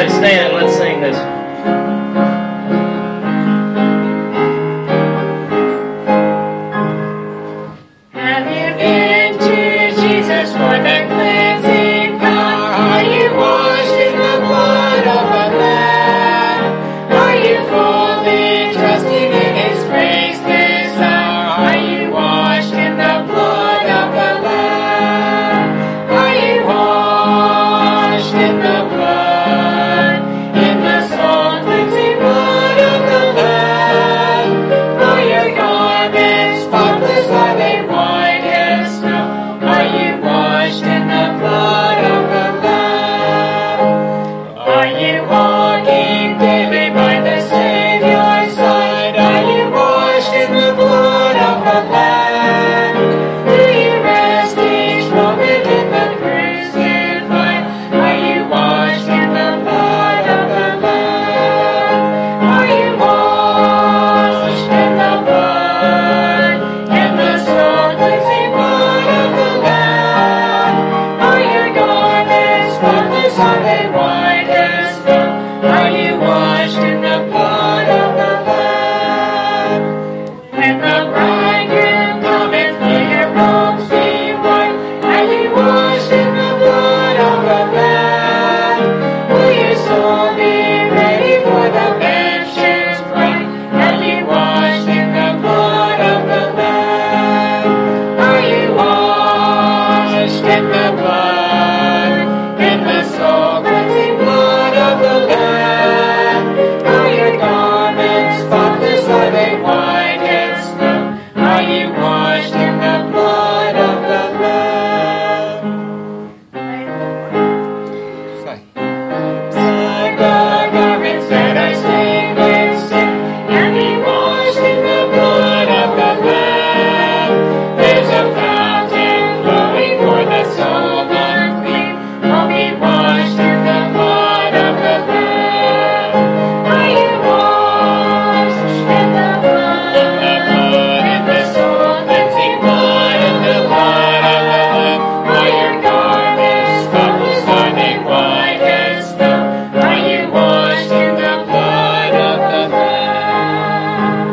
Let's stand, let's sing this. Have you been to Jesus for the cleansing power? Are you washed in the blood of the Lamb? Are you fully trusting in His grace this hour? Are you washed in the blood of the Lamb? Are you washed in the blood, in the soul cleansing blood of the Lamb? For your garments spotless are they white as snow. Are you washed in the blood of the Lamb? Are you walking daily by the Savior's side? Are you washed in the blood of the Lamb? Do you rest each moment in the crucified? Are you washed in the blood of the Lamb? Are you washed in the blood, in the soul cleansing blood of the Lamb? Are your garments spotless? Are they white as snow? Are you washed in the blood of the Lamb? When the bridegroom cometh, may your robes be white. Are you washed in the blood of the Lamb? Will your soul be ready for the mansion's bride? Are you washed in the blood of the Lamb? Are you washed in the blood, in the soul cleansing blood of the Lamb? Are your garments spotless? Are they white as snow? Are you washed in the blood of the Lamb? Inside the garments that are stained with sin, and be washed in the blood of the Lamb. There's a fountain flowing for the soul unclean. Oh, be washed in the blood of the Lamb. Are you washed in the blood, in the soul cleansing blood of the blood of the Lamb? Are your garments spotless? Are they white as snow? Are you washed in the blood of the Lamb?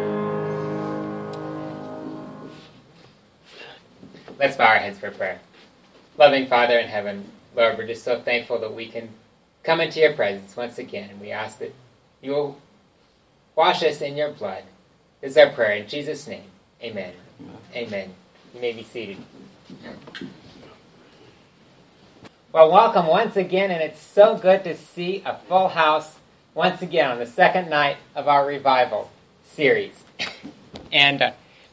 Let's bow our heads for prayer. Loving Father in heaven, Lord, we're just so thankful that we can come into your presence once again, and we ask that you will wash us in your blood. This is our prayer in Jesus' name. Amen. Amen. You may be seated. Well, welcome once again, and it's so good to see a full house once again on the second night of our revival series. And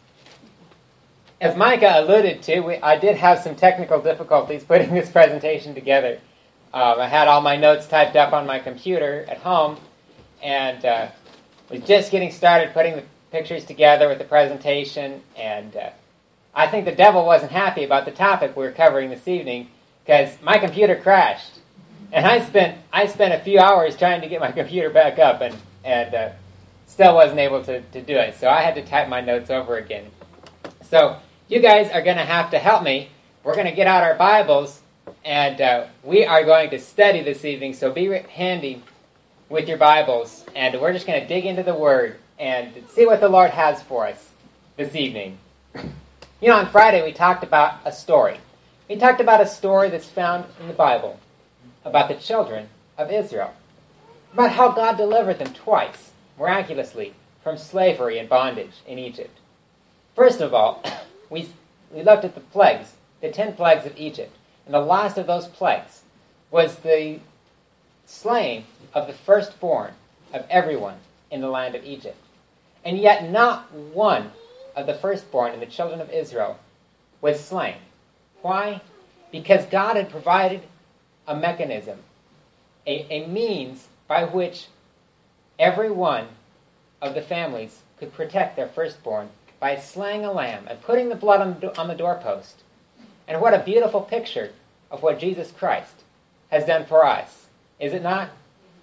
as Micah alluded to, I did have some technical difficulties putting this presentation together. I had all my notes typed up on my computer at home, and was just getting started putting the pictures together with the presentation, and I think the devil wasn't happy about the topic we were covering this evening, because my computer crashed. And I spent a few hours trying to get my computer back up, and still wasn't able to do it. So I had to type my notes over again. So you guys are going to have to help me. We're going to get out our Bibles, and we are going to study this evening. So be handy with your Bibles, and we're just going to dig into the Word and see what the Lord has for us this evening. You know, on Friday we talked about a story. We talked about a story that's found in the Bible about the children of Israel, about how God delivered them twice, miraculously, from slavery and bondage in Egypt. First of all, we looked at the plagues, the 10 plagues of Egypt, and the last of those plagues was the slaying of the firstborn of everyone in the land of Egypt. And yet not one of the firstborn in the children of Israel was slain. Why? Because God had provided a mechanism, a means by which every one of the families could protect their firstborn by slaying a lamb and putting the blood on the doorpost. And what a beautiful picture of what Jesus Christ has done for us, is it not?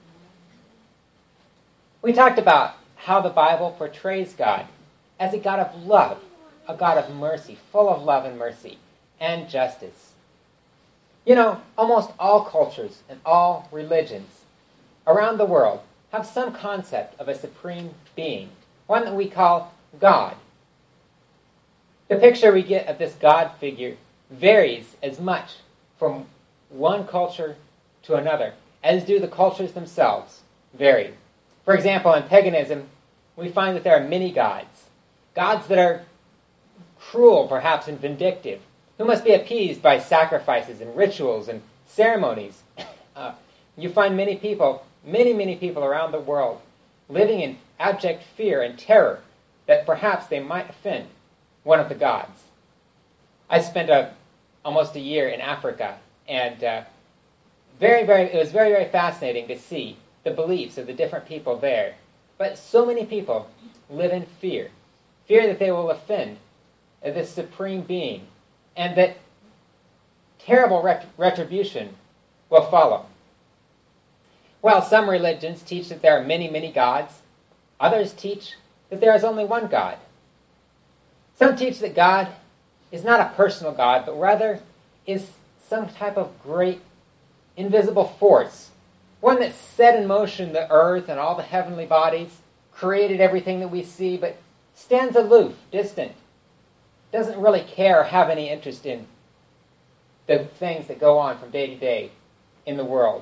We talked about how the Bible portrays God as a God of love, a God of mercy, full of love and mercy and justice. You know, almost all cultures and all religions around the world have some concept of a supreme being, one that we call God. The picture we get of this God figure varies as much from one culture to another, as do the cultures themselves vary. For example, in paganism, we find that there are many gods, gods that are cruel, perhaps, and vindictive, who must be appeased by sacrifices and rituals and ceremonies. You find many people around the world living in abject fear and terror that perhaps they might offend one of the gods. I spent almost a year in Africa, and it was very, very fascinating to see the beliefs of the different people there. But so many people live in fear that they will offend this supreme being, and that terrible retribution will follow. While some religions teach that there are many, many gods, others teach that there is only one God. Some teach that God is not a personal God, but rather is some type of great invisible force, one that set in motion the earth and all the heavenly bodies, created everything that we see, but stands aloof, distant, doesn't really care or have any interest in the things that go on from day to day in the world.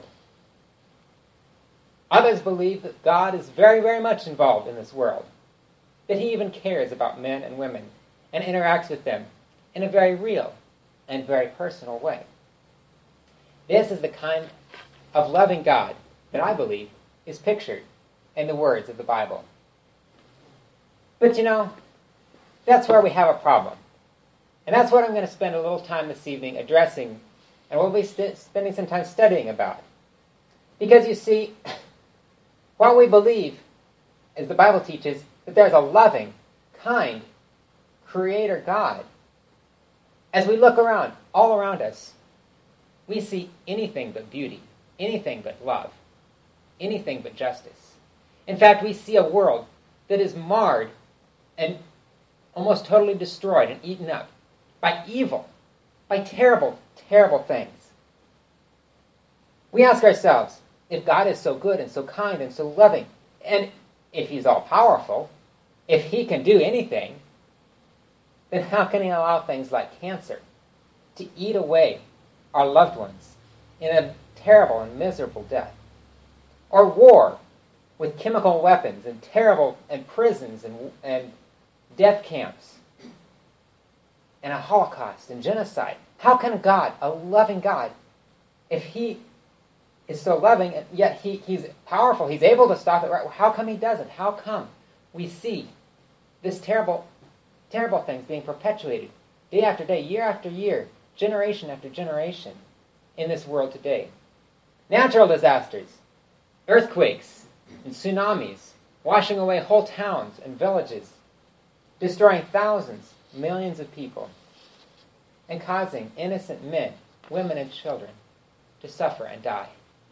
Others believe that God is very, very much involved in this world, that he even cares about men and women and interacts with them in a very real and very personal way. This is the kind of loving God that I believe is pictured in the words of the Bible. But that's where we have a problem. And that's what I'm going to spend a little time this evening addressing, and we'll be spending some time studying about. Because you see, while we believe, as the Bible teaches, that there's a loving, kind, creator God, as we look around, all around us, we see anything but beauty, anything but love, anything but justice. In fact, we see a world that is marred and almost totally destroyed and eaten up by evil, by terrible, terrible things. We ask ourselves, if God is so good and so kind and so loving, and if he's all-powerful, if he can do anything, then how can he allow things like cancer to eat away our loved ones in a terrible and miserable death? Or war with chemical weapons and prisons and death camps and a Holocaust and genocide. How can God, a loving God, if he is so loving and yet he's powerful, he's able to stop it, right? How come he doesn't? How come we see this terrible, terrible things being perpetuated day after day, year after year, generation after generation in this world today? Natural disasters, earthquakes and tsunamis, washing away whole towns and villages, destroying thousands, millions of people, and causing innocent men, women, and children to suffer and die.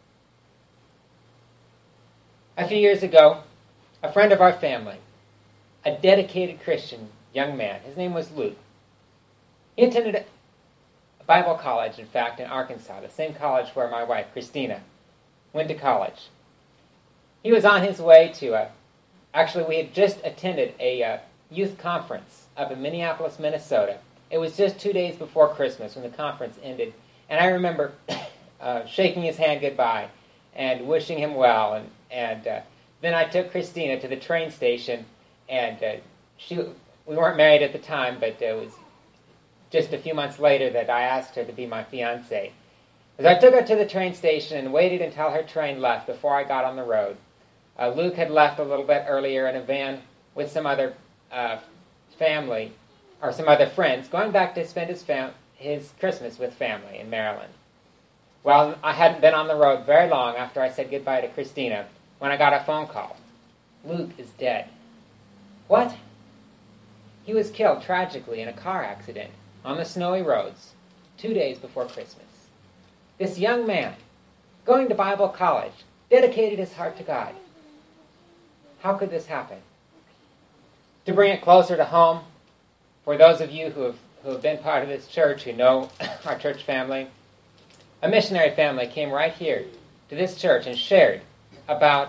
A few years ago, a friend of our family, a dedicated Christian young man, his name was Luke, he attended a Bible college, in fact, in Arkansas, the same college where my wife, Christina, went to college. He was on his way to we had just attended a youth conference up in Minneapolis, Minnesota. It was just 2 days before Christmas when the conference ended, and I remember shaking his hand goodbye and wishing him well, and then I took Christina to the train station, and we weren't married at the time, but it was just a few months later that I asked her to be my fiancée. As I took her to the train station and waited until her train left before I got on the road, Luke had left a little bit earlier in a van with some other family, or some other friends, going back to spend his Christmas with family in Maryland. Well, I hadn't been on the road very long after I said goodbye to Christina when I got a phone call. Luke is dead. What? He was killed tragically in a car accident on the snowy roads 2 days before Christmas. This young man, going to Bible college, dedicated his heart to God. How could this happen? To bring it closer to home, for those of you who have been part of this church, who know our church family, a missionary family came right here to this church and shared about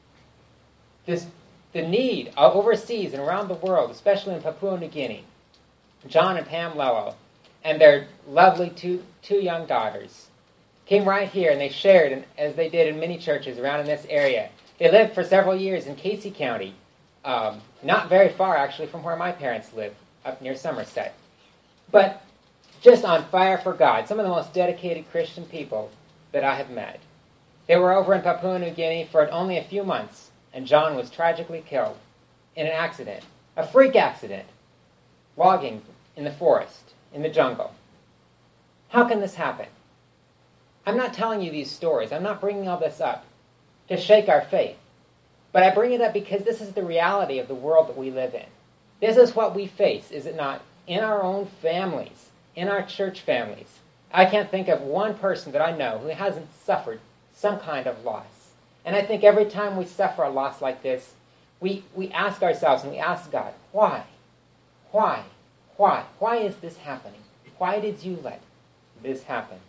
the need overseas and around the world, especially in Papua New Guinea. John and Pam Lello and their lovely two young daughters came right here, and they shared, as they did in many churches around in this area. They lived for several years in Casey County, not very far, actually, from where my parents live, up near Somerset. But just on fire for God, some of the most dedicated Christian people that I have met. They were over in Papua New Guinea for only a few months, and John was tragically killed in an accident, a freak accident, logging in the forest, in the jungle. How can this happen? I'm not telling you these stories. I'm not bringing all this up to shake our faith. But I bring it up because this is the reality of the world that we live in. This is what we face, is it not? In our own families, in our church families. I can't think of one person that I know who hasn't suffered some kind of loss. And I think every time we suffer a loss like this, we ask ourselves and we ask God, why? Why? Why? Why is this happening? Why did you let this happen?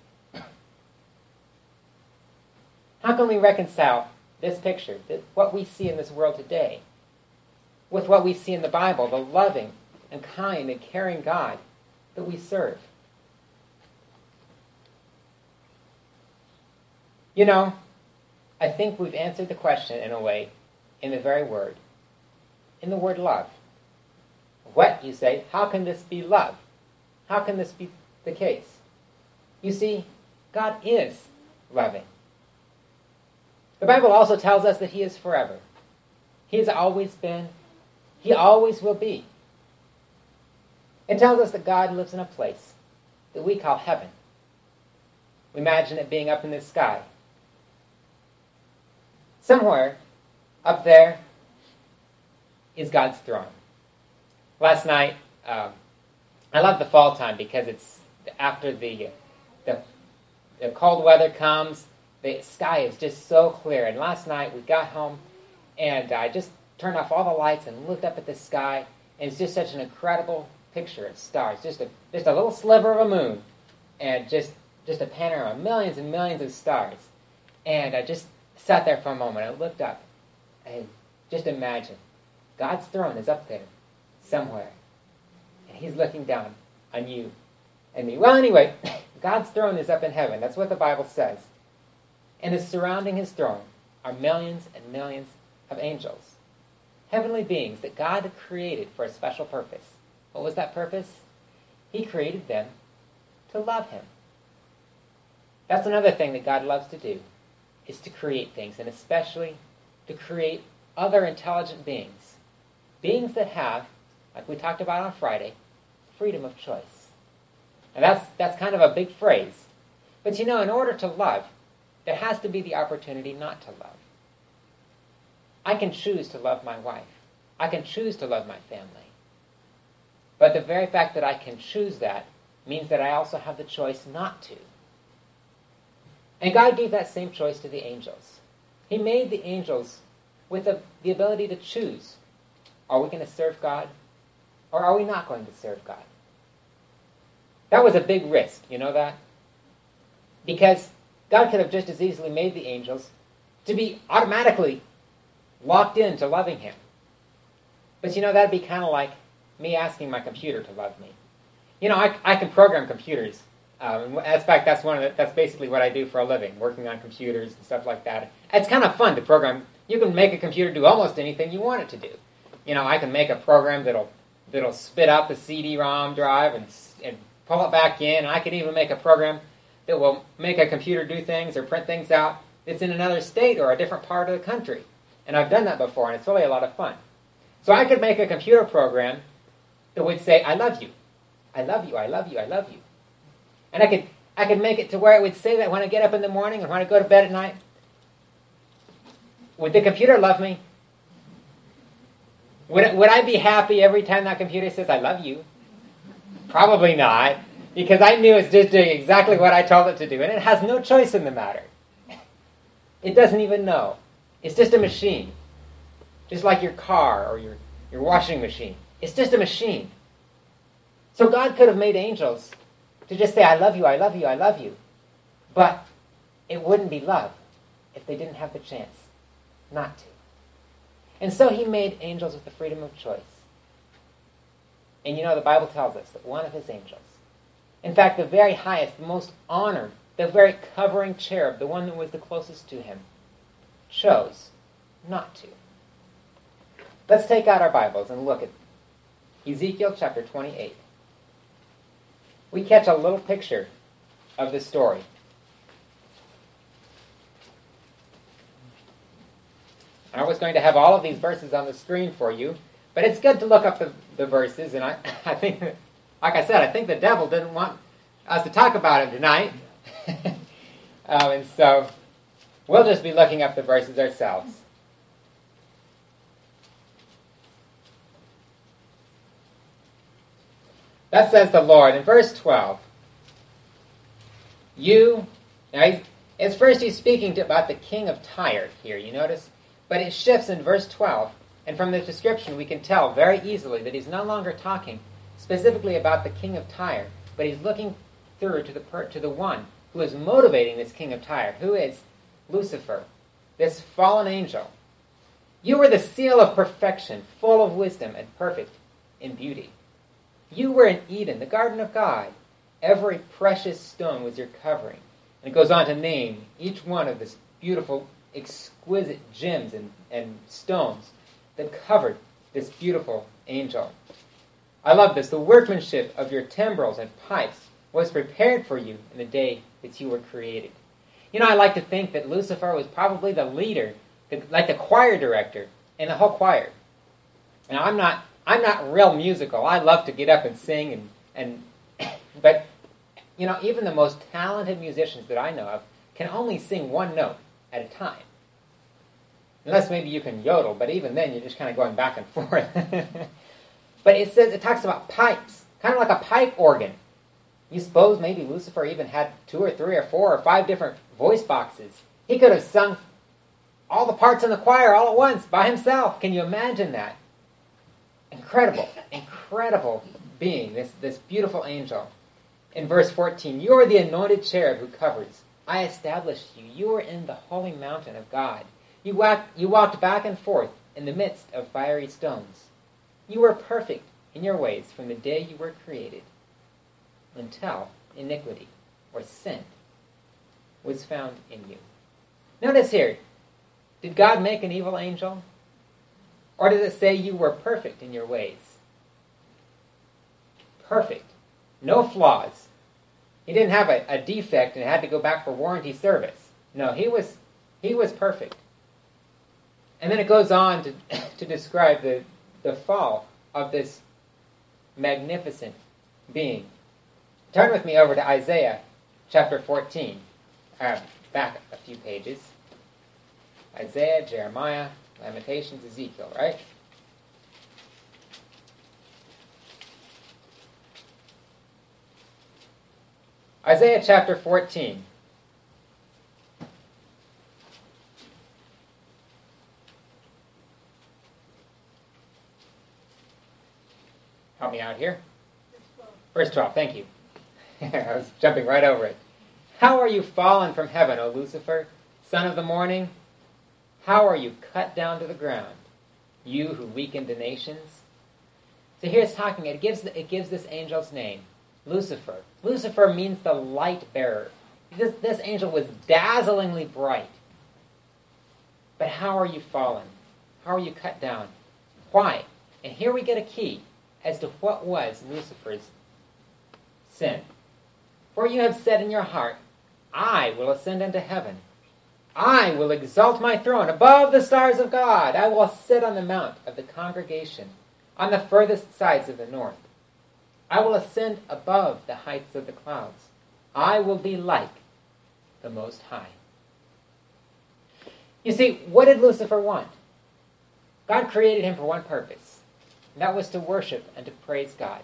How can we reconcile this picture, what we see in this world today, with what we see in the Bible, the loving and kind and caring God that we serve? You know, I think we've answered the question in a way, in the very word, in the word love. What, you say, how can this be love? How can this be the case? You see, God is loving. The Bible also tells us that He is forever. He has always been. He always will be. It tells us that God lives in a place that we call heaven. We imagine it being up in the sky. Somewhere up there is God's throne. Last night, I love the fall time because it's after the cold weather comes. The sky is just so clear. And last night we got home and I just turned off all the lights and looked up at the sky. And it's just such an incredible picture of stars. Just a little sliver of a moon. And just a panorama of millions and millions of stars. And I just sat there for a moment. I looked up and just imagined God's throne is up there somewhere. And He's looking down on you and me. Well, anyway, God's throne is up in heaven. That's what the Bible says. And surrounding His throne are millions and millions of angels. Heavenly beings that God had created for a special purpose. What was that purpose? He created them to love Him. That's another thing that God loves to do, is to create things, and especially to create other intelligent beings. Beings that have, like we talked about on Friday, freedom of choice. And that's kind of a big phrase. But you know, in order to love, there has to be the opportunity not to love. I can choose to love my wife. I can choose to love my family. But the very fact that I can choose that means that I also have the choice not to. And God gave that same choice to the angels. He made the angels with the ability to choose. Are we going to serve God? Or are we not going to serve God? That was a big risk, you know that? Because God could have just as easily made the angels to be automatically locked into loving Him. But you know, that'd be kind of like me asking my computer to love me. You know, I can program computers. In fact, that's basically what I do for a living, working on computers and stuff like that. It's kind of fun to program. You can make a computer do almost anything you want it to do. You know, I can make a program that'll spit out the CD-ROM drive and pull it back in. And I can even make a program that will make a computer do things or print things out that's in another state or a different part of the country. And I've done that before, and it's really a lot of fun. So I could make a computer program that would say, I love you. I love you, I love you, I love you. And I could make it to where it would say that when I get up in the morning and when I go to bed at night. Would the computer love me? Would I be happy every time that computer says, I love you? Probably not. Because I knew it's just doing exactly what I told it to do. And it has no choice in the matter. It doesn't even know. It's just a machine. Just like your car or your washing machine. It's just a machine. So God could have made angels to just say, I love you, I love you, I love you. But it wouldn't be love if they didn't have the chance not to. And so he made angels with the freedom of choice. And you know, the Bible tells us that one of his angels, in fact, the very highest, the most honored, the very covering cherub, the one that was the closest to him, chose not to. Let's take out our Bibles and look at Ezekiel chapter 28. We catch a little picture of the story. I was going to have all of these verses on the screen for you, but it's good to look up the verses, and I think, like I said, I think the devil didn't want us to talk about it tonight. And so we'll just be looking up the verses ourselves. Thus says the Lord in verse 12. It's first he's speaking about the king of Tyre here, you notice? But it shifts in verse 12, and from the description we can tell very easily that he's no longer talking specifically about the king of Tyre, but he's looking through to the one who is motivating this king of Tyre, who is Lucifer, this fallen angel. You were the seal of perfection, full of wisdom and perfect in beauty. You were in Eden, the garden of God. Every precious stone was your covering. And it goes on to name each one of this beautiful, exquisite gems and stones that covered this beautiful angel. I love this. The workmanship of your timbrels and pipes was prepared for you in the day that you were created. You know, I like to think that Lucifer was probably the leader, like the choir director in the whole choir. Now, I'm not real musical. I love to get up and sing, but you know, even the most talented musicians that I know of can only sing one note at a time. Unless maybe you can yodel, but even then you're just kind of going back and forth. But it talks about pipes, kind of like a pipe organ. You suppose maybe Lucifer even had 2 or 3 or 4 or 5 different voice boxes. He could have sung all the parts in the choir all at once by himself. Can you imagine that? Incredible, incredible being, this beautiful angel. In verse 14, you are the anointed cherub who covers. I established you. You are in the holy mountain of God. You walked back and forth in the midst of fiery stones. You were perfect in your ways from the day you were created until iniquity or sin was found in you. Notice here, did God make an evil angel? Or does it say you were perfect in your ways? Perfect. No flaws. He didn't have a defect and had to go back for warranty service. No, he was perfect. And then it goes on to describe the fall of this magnificent being. Turn with me over to Isaiah chapter 14. Back a few pages. Isaiah, Jeremiah, Lamentations, Ezekiel, right? Isaiah chapter 14. Help me out here. Verse 12, thank you. I was jumping right over it. How are you fallen from heaven, O Lucifer, son of the morning? How are you cut down to the ground, you who weakened the nations? So here's talking, it gives this angel's name, Lucifer. Lucifer means the light bearer. This angel was dazzlingly bright. But how are you fallen? How are you cut down? Why? And here we get a key as to what was Lucifer's sin. For you have said in your heart, I will ascend into heaven. I will exalt my throne above the stars of God. I will sit on the mount of the congregation on the furthest sides of the north. I will ascend above the heights of the clouds. I will be like the Most High. You see, what did Lucifer want? God created him for one purpose, and that was to worship and to praise God.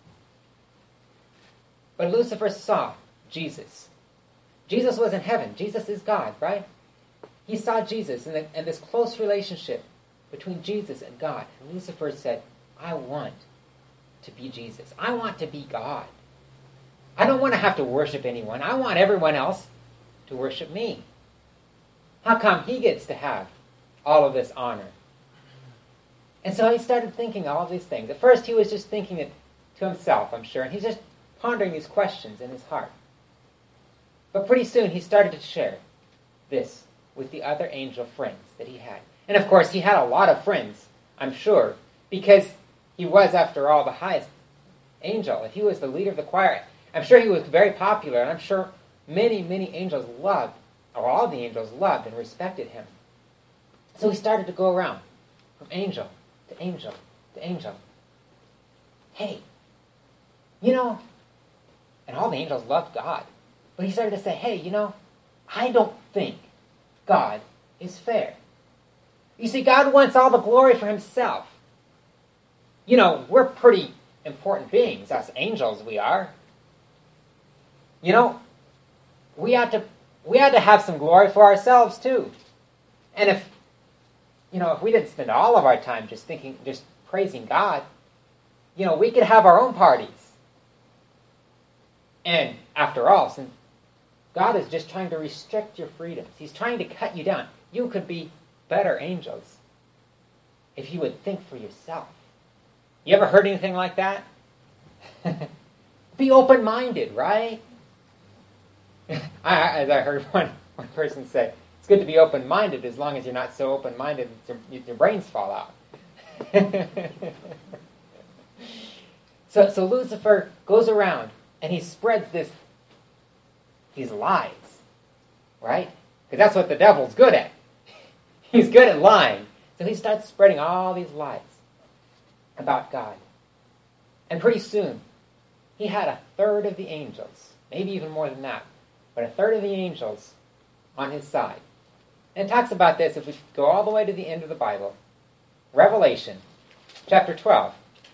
But Lucifer saw Jesus. Jesus was in heaven. Jesus is God, right? He saw Jesus and this close relationship between Jesus and God. And Lucifer said, I want to be Jesus. I want to be God. I don't want to have to worship anyone. I want everyone else to worship me. How come he gets to have all of this honor? And so he started thinking all of these things. At first he was just thinking it to himself, I'm sure, and he's just pondering these questions in his heart. But pretty soon he started to share this with the other angel friends that he had. And of course he had a lot of friends, I'm sure, because he was, after all, the highest angel. If he was the leader of the choir, I'm sure he was very popular, and I'm sure many, many angels loved, or all the angels loved and respected him. So he started to go around from angel to angel to angel. Hey, and all the angels loved God. But he started to say, hey, I don't think God is fair. You see, God wants all the glory for himself. We're pretty important beings, us angels we are. We had to have some glory for ourselves too. And if we didn't spend all of our time just praising God, we could have our own parties. And after all, since God is just trying to restrict your freedoms, he's trying to cut you down. You could be better angels if you would think for yourself. You ever heard anything like that? Be open-minded, right? As I heard one person say, it's good to be open-minded as long as you're not so open-minded that your brains fall out. So Lucifer goes around and he spreads these lies, right? Because that's what the devil's good at. He's good at lying. So he starts spreading all these lies about God. And pretty soon, he had a third of the angels, maybe even more than that, but a third of the angels on his side. And it talks about this if we go all the way to the end of the Bible. Revelation chapter 12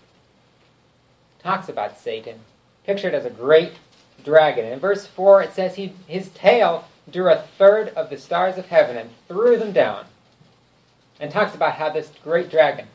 talks about Satan, pictured as a great dragon. In verse 4 it says his tail drew a third of the stars of heaven and threw them down. And talks about how this great dragon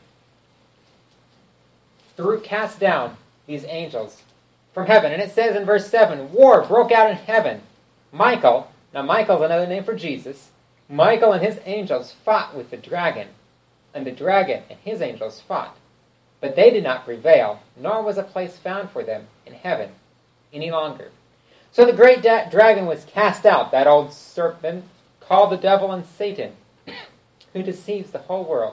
cast down these angels from heaven. And it says in verse 7, war broke out in heaven. Michael, now Michael's another name for Jesus, Michael and his angels fought with the dragon, and the dragon and his angels fought. But they did not prevail, nor was a place found for them in heaven any longer. So the great dragon was cast out, that old serpent called the devil and Satan, who deceives the whole world.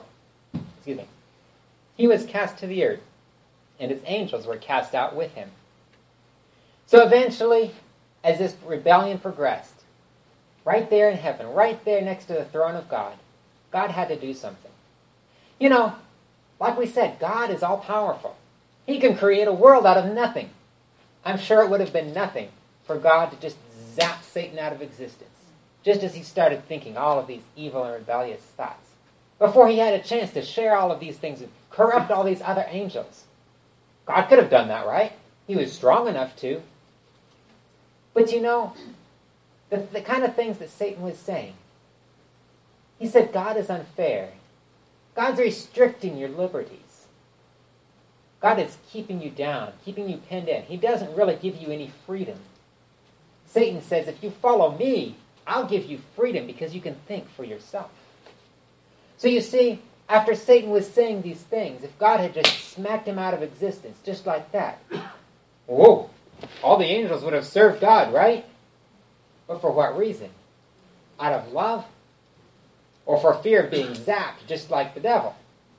He was cast to the earth, and his angels were cast out with him. So eventually, as this rebellion progressed, right there in heaven, right there next to the throne of God, God had to do something. Like we said, God is all-powerful. He can create a world out of nothing. I'm sure it would have been nothing for God to just zap Satan out of existence, just as he started thinking all of these evil and rebellious thoughts, before he had a chance to share all of these things and corrupt all these other angels. God could have done that, right? He was strong enough to. But the kind of things that Satan was saying, he said God is unfair. God's restricting your liberties. God is keeping you down, keeping you pinned in. He doesn't really give you any freedom. Satan says, if you follow me, I'll give you freedom because you can think for yourself. So you see, after Satan was saying these things, if God had just smacked him out of existence, just like that, whoa, all the angels would have served God, right? But for what reason? Out of love? Or for fear of being zapped, just like the devil?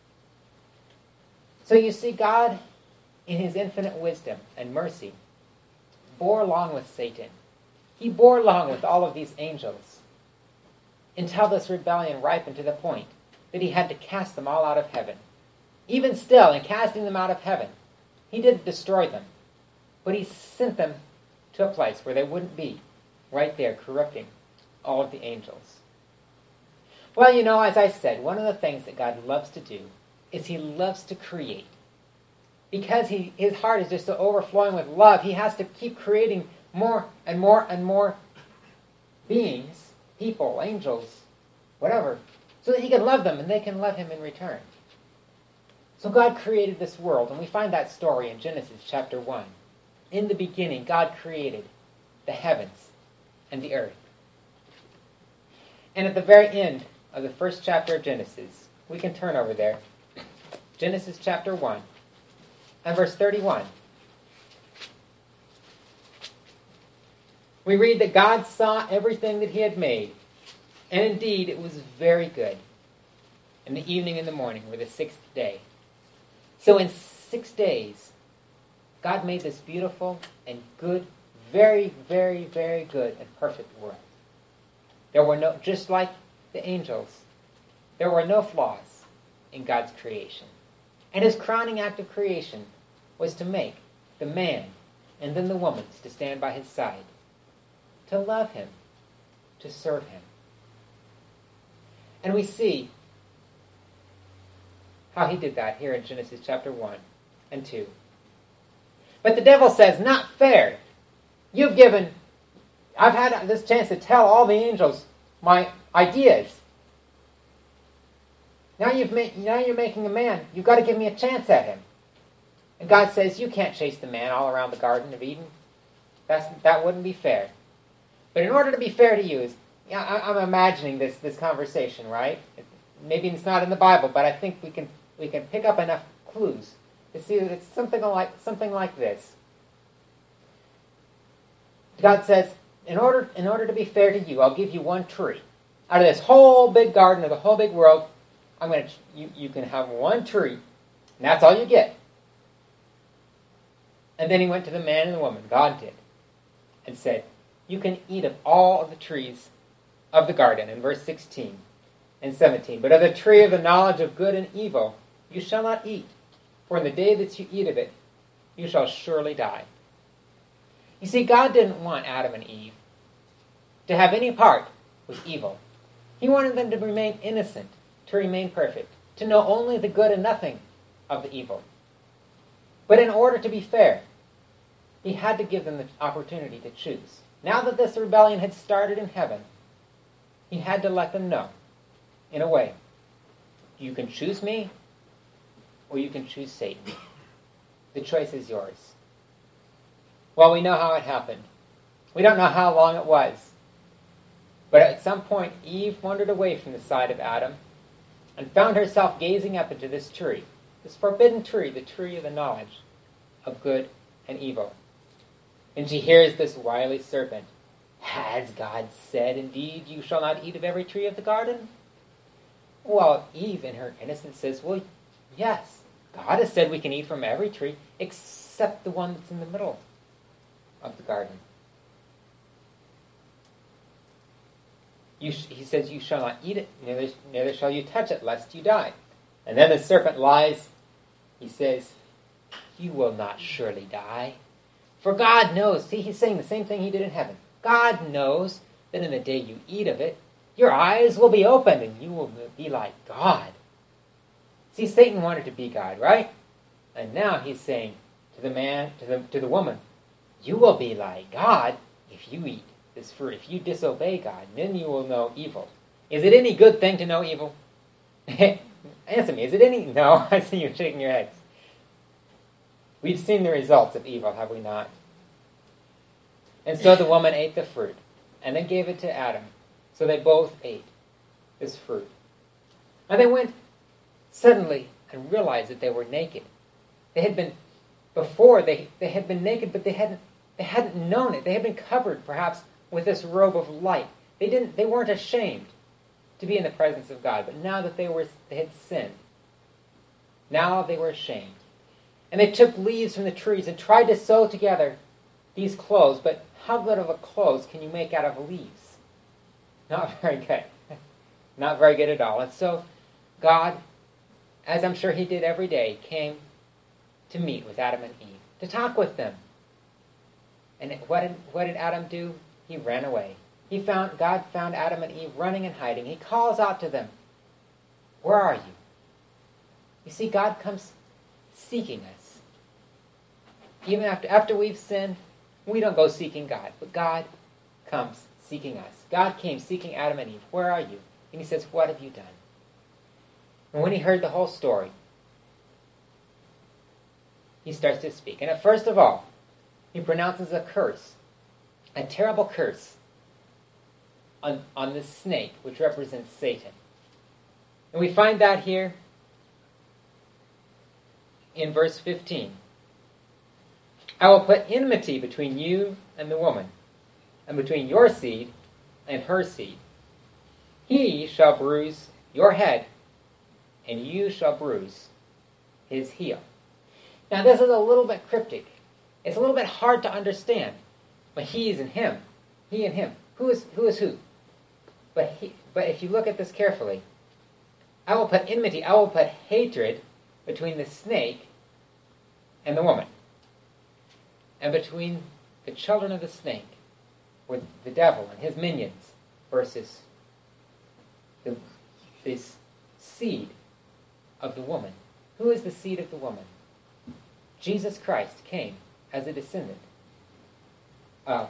So you see, God, in his infinite wisdom and mercy, bore along with Satan. He bore along with all of these angels until this rebellion ripened to the point that he had to cast them all out of heaven. Even still, in casting them out of heaven, he didn't destroy them, but he sent them to a place where they wouldn't be, right there, corrupting all of the angels. Well, as I said, one of the things that God loves to do is he loves to create. Because his heart is just so overflowing with love, he has to keep creating more and more and more beings, people, angels, whatever, so that he can love them and they can love him in return. So God created this world, and we find that story in Genesis chapter 1. In the beginning, God created the heavens and the earth. And at the very end of the first chapter of Genesis. We can turn over there. Genesis chapter 1 and verse 31. We read that God saw everything that he had made, and indeed it was very good. And the evening and the morning were the sixth day. So in 6 days, God made this beautiful and good, very, very, very good and perfect world. There were no, just like the angels, there were no flaws in God's creation. And his crowning act of creation was to make the man and then the woman to stand by his side, to love him, to serve him. And we see how he did that here in Genesis chapter 1 and 2. But the devil says, not fair. I've had this chance to tell all the angels my ideas. Now you're making a man. You've got to give me a chance at him. And God says, you can't chase the man all around the Garden of Eden. That wouldn't be fair. But in order to be fair to you, I'm imagining this conversation, right? Maybe it's not in the Bible, but I think we can pick up enough clues to see that it's something like this. God says, in order to be fair to you, I'll give you one tree. Out of this whole big garden, of the whole big world, you can have one tree, and that's all you get. And then he went to the man and the woman, God did, and said, you can eat of all of the trees of the garden, in verse 16 and 17. But of the tree of the knowledge of good and evil you shall not eat, for in the day that you eat of it, you shall surely die. You see, God didn't want Adam and Eve to have any part with evil. He wanted them to remain innocent, to remain perfect, to know only the good and nothing of the evil. But in order to be fair, he had to give them the opportunity to choose. Now that this rebellion had started in heaven, he had to let them know, in a way, you can choose me, or you can choose Satan. The choice is yours. Well, we know how it happened. We don't know how long it was. But at some point, Eve wandered away from the side of Adam and found herself gazing up into this tree, this forbidden tree, the tree of the knowledge of good and evil. And she hears this wily serpent, has God said, indeed, you shall not eat of every tree of the garden? Well, Eve, in her innocence, says, well, yes, God has said we can eat from every tree except the one that's in the middle of the garden. He says, you shall not eat it, neither shall you touch it, lest you die. And then the serpent lies. He says, you will not surely die. For God knows, see, he's saying the same thing he did in heaven. God knows that in the day you eat of it, your eyes will be opened and you will be like God. See, Satan wanted to be God, right? And now he's saying to the man, to the woman, you will be like God if you eat this fruit. If you disobey God, then you will know evil. Is it any good thing to know evil? Answer me, is it any? No, I see you shaking your heads. We've seen the results of evil, have we not? And so the woman ate the fruit, and then gave it to Adam. So they both ate this fruit. And they went suddenly and realized that they were naked. They had been, before, they had been naked, but they hadn't known it. They had been covered, perhaps, with this robe of light. They weren't ashamed to be in the presence of God, but now that they had sinned, now they were ashamed. And they took leaves from the trees and tried to sew together these clothes, but how good of a clothes can you make out of leaves? Not very good. Not very good at all. And so God, as I'm sure he did every day, came to meet with Adam and Eve, to talk with them. And what did Adam do? He ran away. God found Adam and Eve running and hiding. He calls out to them, where are you? You see, God comes seeking us. Even after we've sinned, we don't go seeking God, but God comes seeking us. God came seeking Adam and Eve. Where are you? And he says, what have you done? And when he heard the whole story, he starts to speak. And first of all, he pronounces a curse, a terrible curse, on this snake, which represents Satan. And we find that here in verse 15. I will put enmity between you and the woman, and between your seed and her seed. He shall bruise your head, and you shall bruise his heel. Now this is a little bit cryptic. It's a little bit hard to understand. But he and him. Who is who? But if you look at this carefully, I will put enmity, I will put hatred between the snake and the woman. And between the children of the snake, with the devil and his minions, versus this seed of the woman. Who is the seed of the woman? Jesus Christ came as a descendant of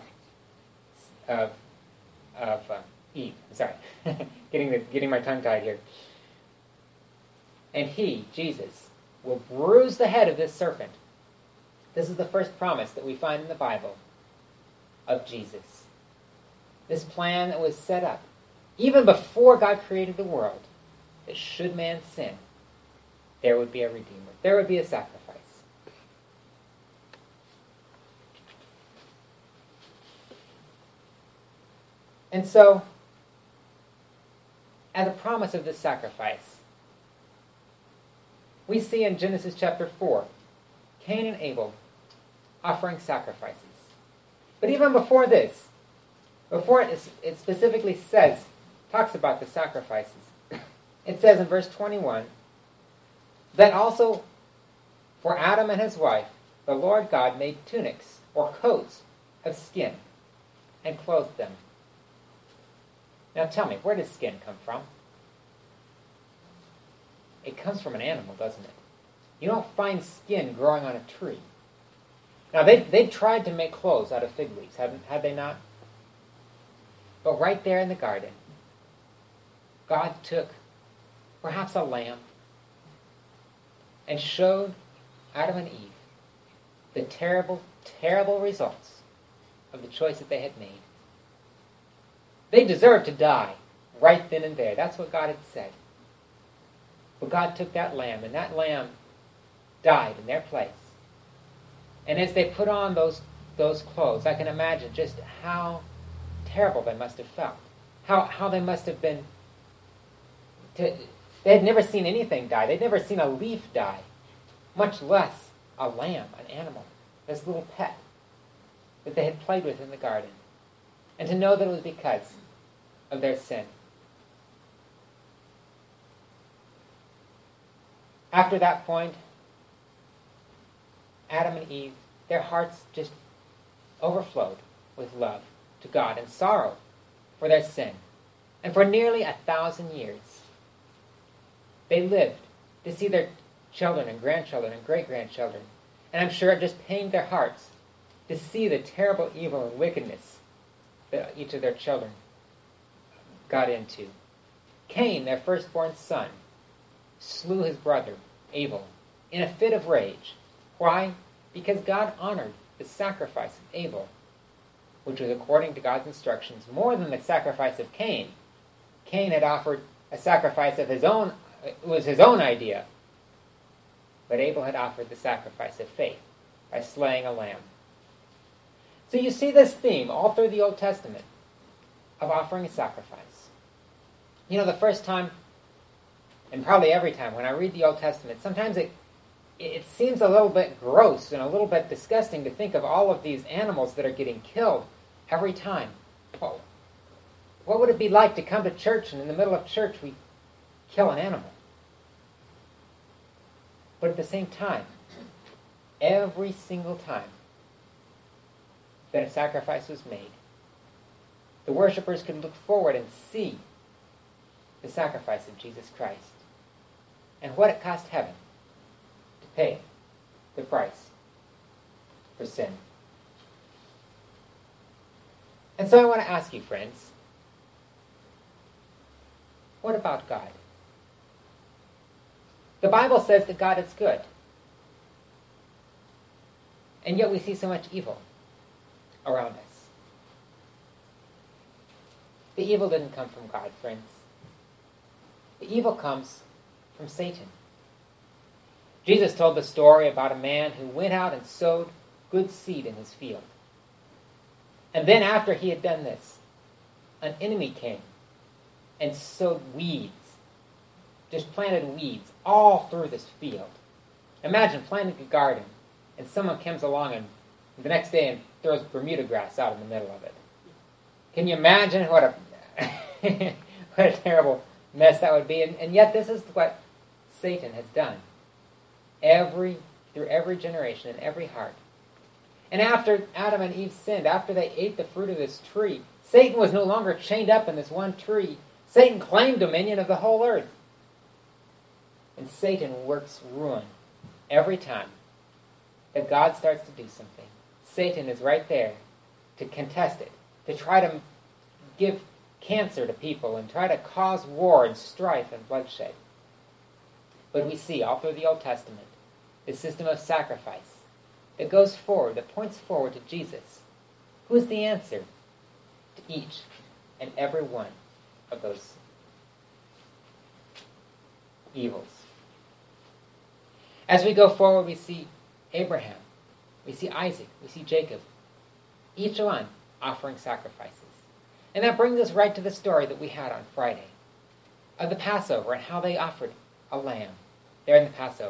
Eve. Sorry, getting my tongue tied here. And he, Jesus, will bruise the head of this serpent. This is the first promise that we find in the Bible of Jesus. This plan that was set up even before God created the world, that should man sin, there would be a Redeemer. There would be a sacrifice. And so, as a promise of this sacrifice, we see in Genesis chapter 4, Cain and Abel offering sacrifices. But even before this, before it specifically talks about the sacrifices, it says in verse 21, that also for Adam and his wife, the Lord God made tunics or coats of skin and clothed them. Now tell me, where does skin come from? It comes from an animal, doesn't it? You don't find skin growing on a tree. Now, they tried to make clothes out of fig leaves, had they not? But right there in the garden, God took perhaps a lamb and showed Adam and Eve the terrible, terrible results of the choice that they had made. They deserved to die right then and there. That's what God had said. But God took that lamb, and that lamb died in their place. And as they put on those clothes, I can imagine just how terrible they must have felt. How they must have been... They had never seen anything die. They'd never seen a leaf die, much less a lamb, an animal, this little pet that they had played with in the garden. And to know that it was because of their sin. After that point, Adam and Eve, their hearts just overflowed with love to God and sorrow for their sin. And for nearly 1,000 years, they lived to see their children and grandchildren and great-grandchildren. And I'm sure it just pained their hearts to see the terrible evil and wickedness that each of their children got into. Cain, their firstborn son, slew his brother, Abel, in a fit of rage. Why? Because God honored the sacrifice of Abel, which was according to God's instructions more than the sacrifice of Cain. Cain had offered a sacrifice of his own, it was his own idea. But Abel had offered the sacrifice of faith by slaying a lamb. So you see this theme all through the Old Testament of offering a sacrifice. You know, the first time, and probably every time when I read the Old Testament, sometimes it seems a little bit gross and a little bit disgusting to think of all of these animals that are getting killed every time. Well, what would it be like to come to church and in the middle of church we kill an animal? But at the same time, every single time that a sacrifice was made, the worshipers could look forward and see the sacrifice of Jesus Christ and what it cost heaven to pay the price for sin. And so I want to ask you, friends, what about God? The Bible says that God is good. And yet we see so much evil around us. The evil didn't come from God, friends. The evil comes from Satan. Jesus told the story about a man who went out and sowed good seed in his field. And then after he had done this, an enemy came and sowed weeds, just planted weeds all through this field. Imagine planting a garden, and someone comes along and the next day and throws Bermuda grass out in the middle of it. Can you imagine what a what a terrible mess that would be? And yet this is what Satan has done through every generation and every heart. And after Adam and Eve sinned, after they ate the fruit of this tree, Satan was no longer chained up in this one tree. Satan claimed dominion of the whole earth. And Satan works ruin every time that God starts to do something. Satan is right there to contest it, to try to give cancer to people and try to cause war and strife and bloodshed. But we see all through the Old Testament the system of sacrifice that goes forward, that points forward to Jesus, who is the answer to each and every one of those evils. As we go forward, we see Abraham, we see Isaac, we see Jacob, each one offering sacrifices. And that brings us right to the story that we had on Friday of the Passover and how they offered a lamb there in the Passover.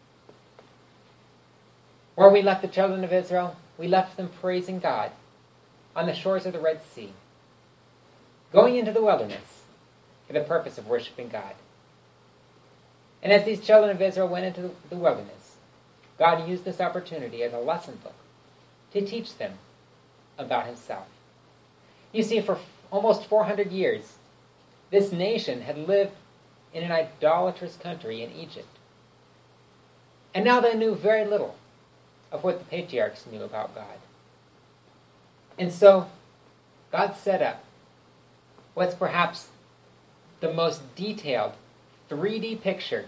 Where we left the children of Israel, we left them praising God on the shores of the Red Sea, going into the wilderness for the purpose of worshiping God. And as these children of Israel went into the wilderness, God used this opportunity as a lesson book to teach them about himself. You see, for almost 400 years, this nation had lived in an idolatrous country in Egypt. And now they knew very little of what the patriarchs knew about God. And so, God set up what's perhaps the most detailed 3D picture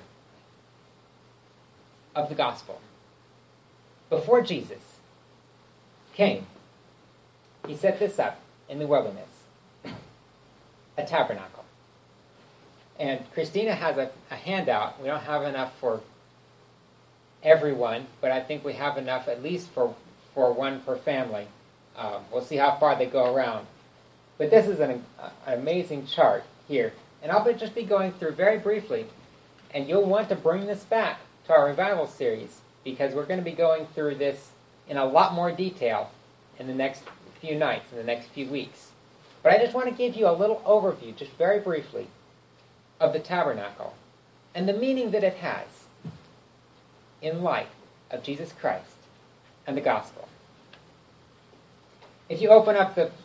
of the gospel. Before Jesus came, he set this up in the wilderness, a tabernacle. And Christina has a handout. We don't have enough for everyone, but I think we have enough at least for one per family. We'll see how far they go around. But this is an amazing chart here. And I'll just be going through very briefly, and you'll want to bring this back to our revival series, because we're going to be going through this in a lot more detail in the next few nights, in the next few weeks. But I just want to give you a little overview, just very briefly, of the tabernacle and the meaning that it has in light of Jesus Christ and the gospel. If you open up the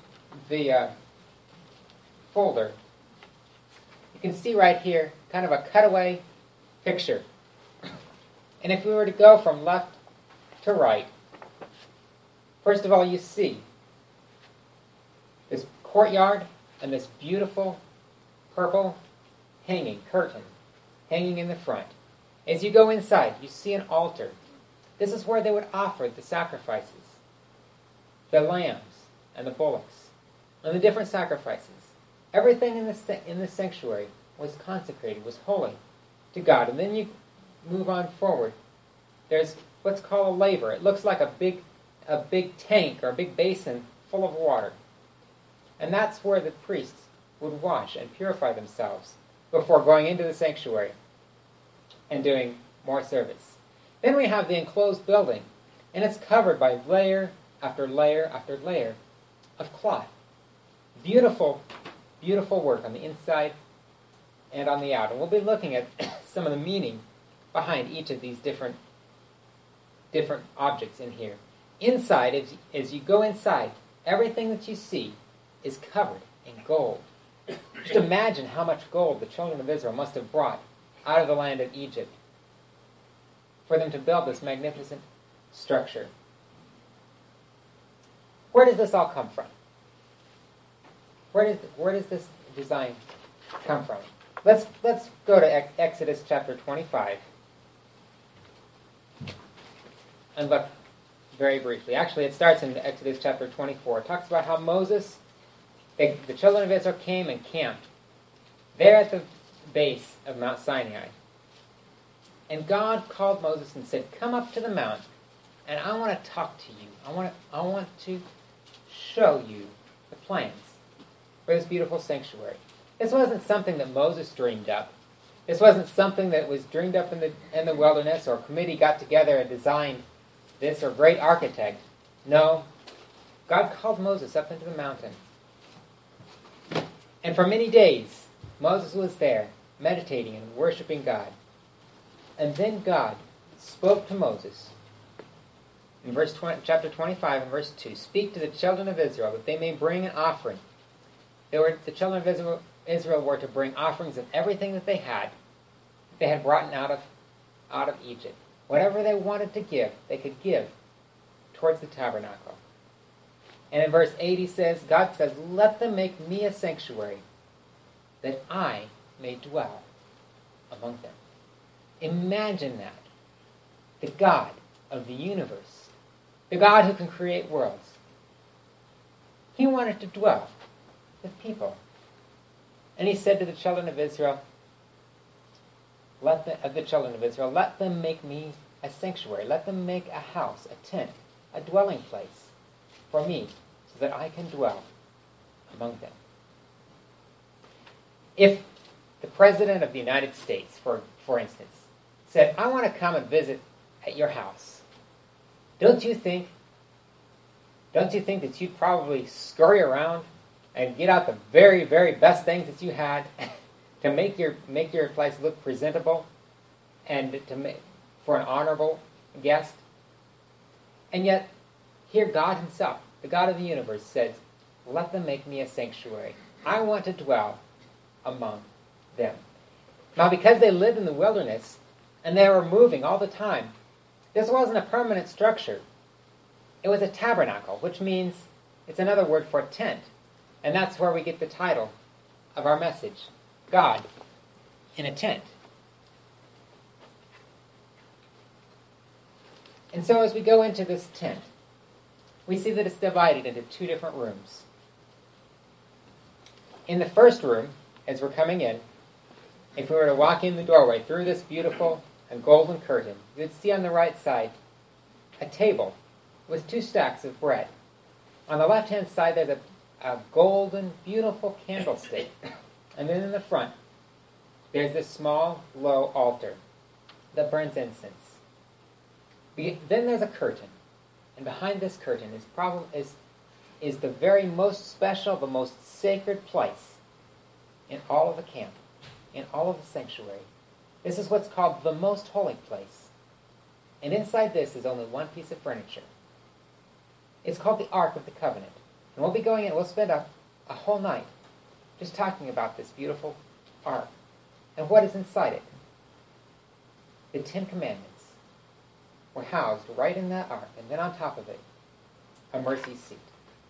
folder, you can see right here kind of a cutaway picture. And if we were to go from left to right, first of all, you see this courtyard and this beautiful purple curtain hanging in the front. As you go inside, you see an altar. This is where they would offer the sacrifices, the lambs and the bullocks, and the different sacrifices. Everything in the sanctuary was consecrated, was holy to God. And then you move on forward. There's what's called a laver. It looks like a big tank or a big basin full of water. And that's where the priests would wash and purify themselves before going into the sanctuary and doing more service. Then we have the enclosed building, and it's covered by layer after layer after layer of cloth. Beautiful, beautiful work on the inside and on the out. And we'll be looking at some of the meaning behind each of these different objects in here. Inside, as you go inside, everything that you see is covered in gold. Just imagine how much gold the children of Israel must have brought out of the land of Egypt for them to build this magnificent structure. Where does this all come from? Where does this design come from? Let's go to Exodus chapter 25 and look very briefly. Actually, it starts in Exodus chapter 24. It talks about how Moses, the children of Israel, came and camped there at base of Mount Sinai. And God called Moses and said, "Come up to the mount, and I want to talk to you. I want to show you the plans for this beautiful sanctuary." This wasn't something that Moses dreamed up. This wasn't something that was dreamed up in the wilderness, or a committee got together and designed this, or a great architect. No, God called Moses up into the mountain. And for many days, Moses was there, meditating and worshiping God. And then God spoke to Moses. In chapter 25 and verse 2, "Speak to the children of Israel that they may bring an offering." The children of Israel were to bring offerings of everything that they had brought out of Egypt. Whatever they wanted to give, they could give towards the tabernacle. And in verse 8 God says, "Let them make me a sanctuary, that I may dwell among them." Imagine that. The God of the universe, the God who can create worlds, he wanted to dwell with people. And he said to the children of Israel, let them make me a sanctuary. Let them make a house, a tent, a dwelling place for me, so that I can dwell among them. If the President of the United States, for instance, said, "I want to come and visit at your house," don't you think that you'd probably scurry around and get out the very, very best things that you had to make your place look presentable and for an honorable guest? And yet, here God himself, the God of the universe, says, "Let them make me a sanctuary. I want to dwell among them." Now, because they lived in the wilderness and they were moving all the time, this wasn't a permanent structure. It was a tabernacle, which means it's another word for tent. And that's where we get the title of our message, God in a Tent. And so as we go into this tent, we see that it's divided into two different rooms. In the first room, as we're coming in, if we were to walk in the doorway through this beautiful and golden curtain, you'd see on the right side a table with 2 stacks of bread. On the left-hand side, there's a golden, beautiful candlestick. And then in the front, there's this small, low altar that burns incense. Then there's a curtain. And behind this curtain is the very most special, the most sacred place in all of the camp, in all of the sanctuary. This is what's called the most holy place. And inside this is only one piece of furniture. It's called the Ark of the Covenant. And we'll be going in, we'll spend a whole night just talking about this beautiful ark and what is inside it. The 10 Commandments were housed right in that ark, and then on top of it, a mercy seat.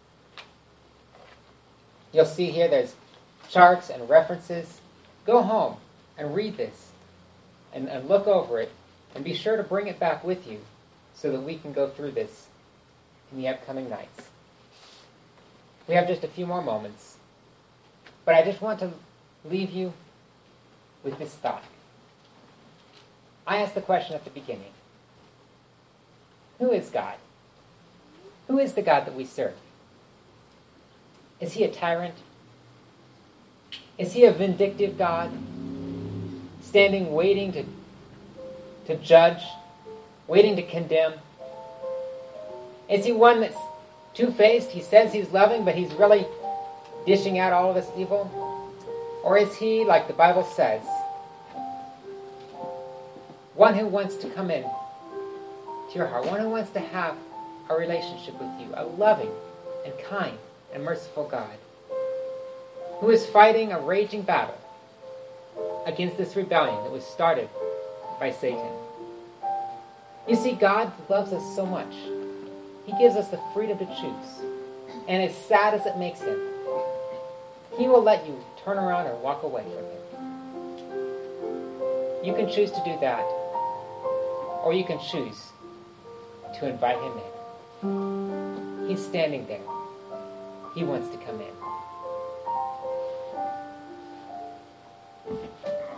You'll see here there's charts and references. Go home and read this and look over it, and be sure to bring it back with you so that we can go through this in the upcoming nights. We have just a few more moments, but I just want to leave you with this thought. I asked the question at the beginning, who is God? Who is the God that we serve? Is he a tyrant? Is he a vindictive God, standing waiting to judge, waiting to condemn? Is he one that's two-faced? He says he's loving, but he's really dishing out all of this evil? Or is he, like the Bible says, one who wants to come in to your heart, one who wants to have a relationship with you, a loving and kind and merciful God, who is fighting a raging battle against this rebellion that was started by Satan? You see, God loves us so much. He gives us the freedom to choose. And as sad as it makes him, he will let you turn around and walk away from him. You can choose to do that, or you can choose to invite him in. He's standing there. He wants to come in.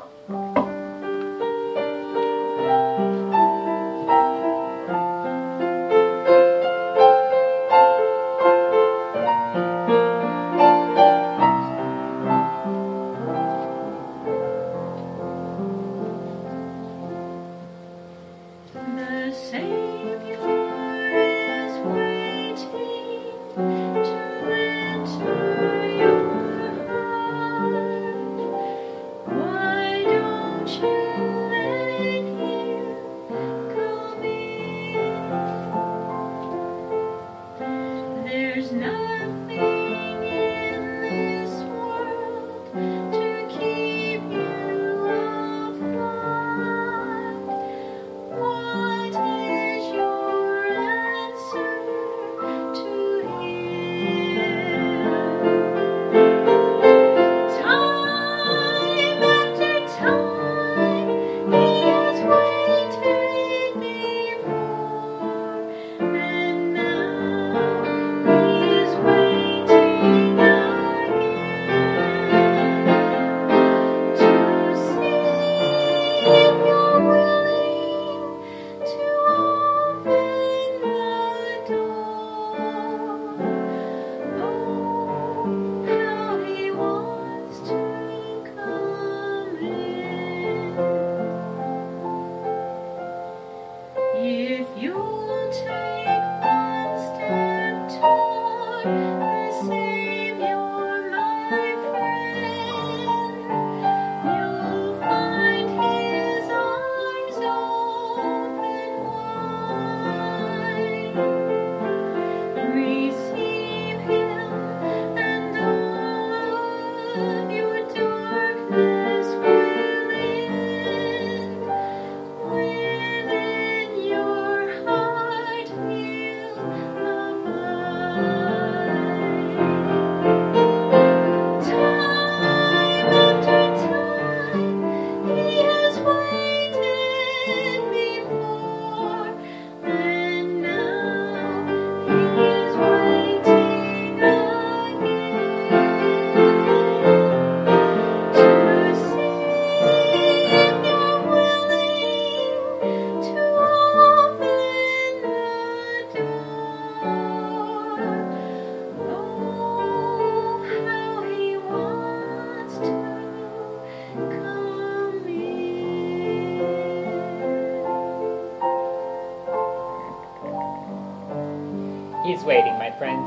He's waiting, my friends.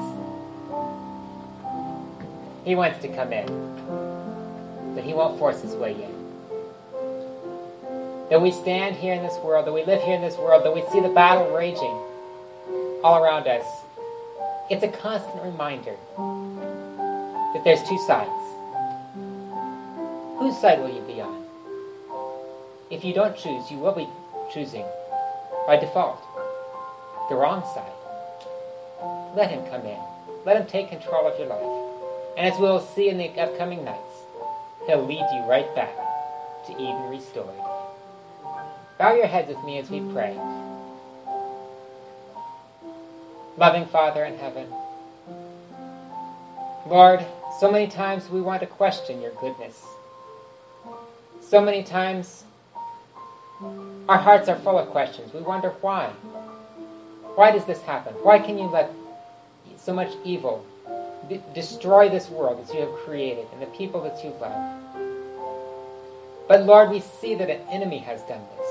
He wants to come in, but he won't force his way in. Though we stand here in this world, though we live here in this world, though we see the battle raging all around us, it's a constant reminder that there's two sides. Whose side will you be on? If you don't choose, you will be choosing, by default, the wrong side. Let him come in. Let him take control of your life. And as we'll see in the upcoming nights, he'll lead you right back to Eden restored. Bow your heads with me as we pray. Loving Father in heaven, Lord, so many times we want to question your goodness. So many times our hearts are full of questions. We wonder why. Why does this happen? Why can you let so much evil destroy this world that you have created and the people that you love? But Lord, we see that an enemy has done this.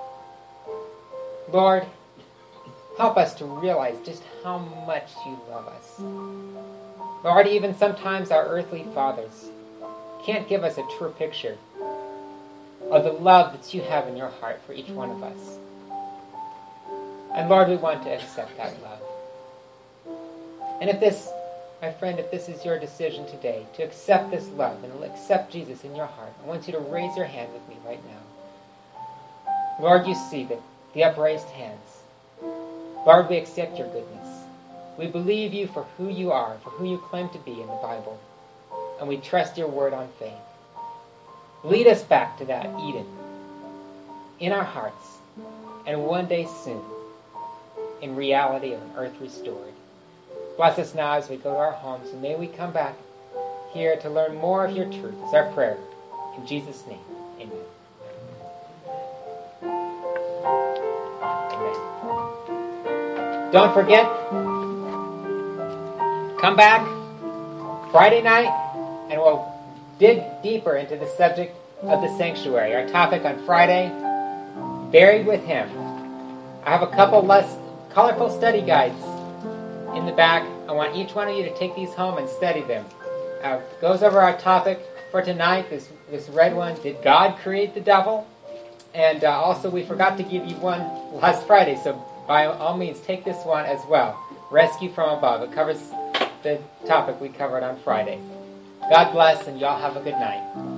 Lord, help us to realize just how much you love us. Lord, even sometimes our earthly fathers can't give us a true picture of the love that you have in your heart for each one of us. And Lord, we want to accept that love. And if this, my friend, if this is your decision today, to accept this love and accept Jesus in your heart, I want you to raise your hand with me right now. Lord, you see the upraised hands. Lord, we accept your goodness. We believe you for who you are, for who you claim to be in the Bible. And we trust your word on faith. Lead us back to that Eden in our hearts, and one day soon, in reality of an earth restored. Bless us now as we go to our homes, and may we come back here to learn more of your truth. Is our prayer. In Jesus' name, amen. Amen. Don't forget, come back Friday night, and we'll dig deeper into the subject of the sanctuary. Our topic on Friday, Buried with Him. I have a couple less colorful study guides in the back. I want each one of you to take these home and study them. Goes over our topic for tonight, this red one, Did God Create the Devil? And also we forgot to give you one last Friday, so by all means take this one as well. Rescue from Above. It covers the topic we covered on Friday. God bless, and y'all have a good night.